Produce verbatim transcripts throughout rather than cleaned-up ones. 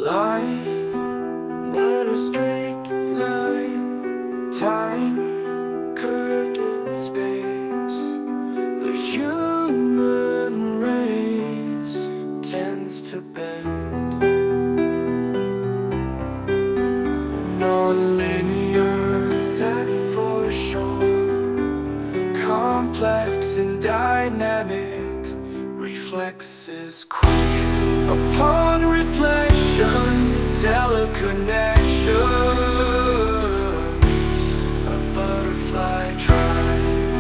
Life, not a straight line. Time, curved in space. The human race tends to bend. Non-linear, that for sure. Complex and dynamic, reflexes quick. Upon reflection, teleconnections, a butterfly tries.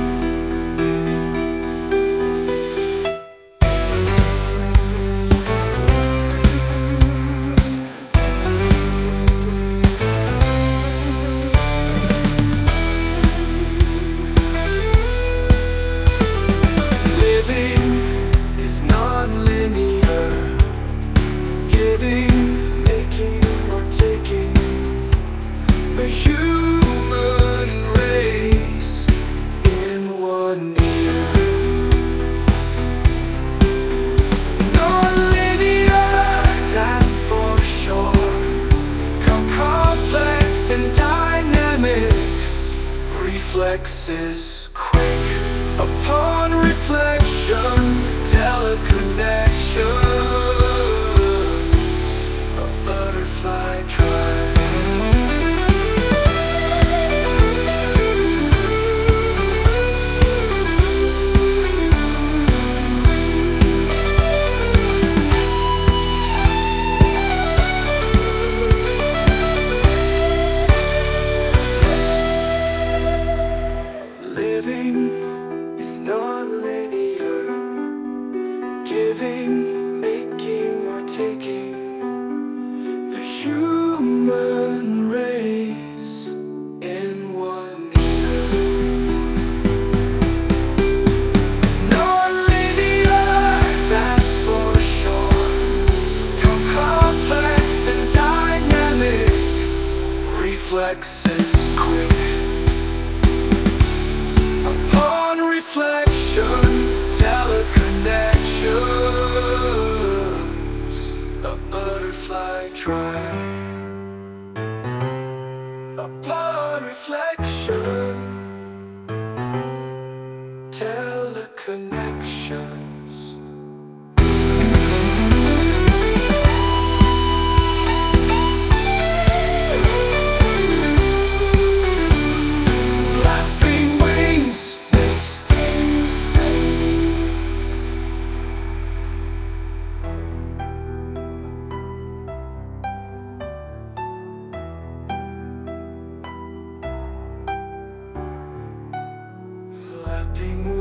Living is non-linear. Giving, making, or taking. The human race in one year. Non-linear, that for sure. Come complex and dynamic, reflexes quick. Upon reflection, teleconnection, butterfly tries. Living is non-linear. Giving, making, or taking. The human race in one year. Non-linear, that for sure. Come complex and dynamic, reflexes quick. Upon reflection, teleconnections, a butterfly tries. Upon reflection, teleconnections. Flapping wings makes things safe. Flapping